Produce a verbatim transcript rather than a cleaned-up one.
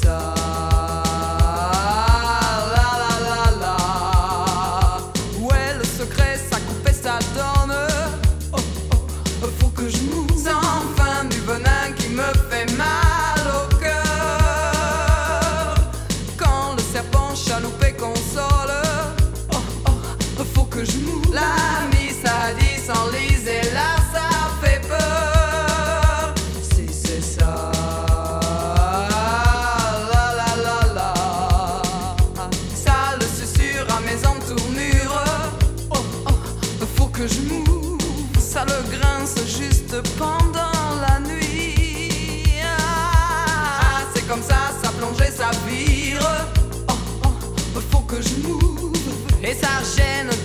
ça. La la la la. Où est le secret, ça coupe et ça donne. Oh oh, faut que je mouve. Sans fin du venin qui me fait mal au cœur. Quand le serpent chaloupe et console. Oh oh, faut que je mouve. L'ami ça dit s'enlise et là ça fait peur. Si c'est ça. La la la la. Ça le susurre à mes entournures. Oh oh, faut que je mouve. Ça le grince juste pendant la nuit. Ah, c'est comme ça, ça plonge et ça vire. Oh oh, faut que je mouve. Et ça gêne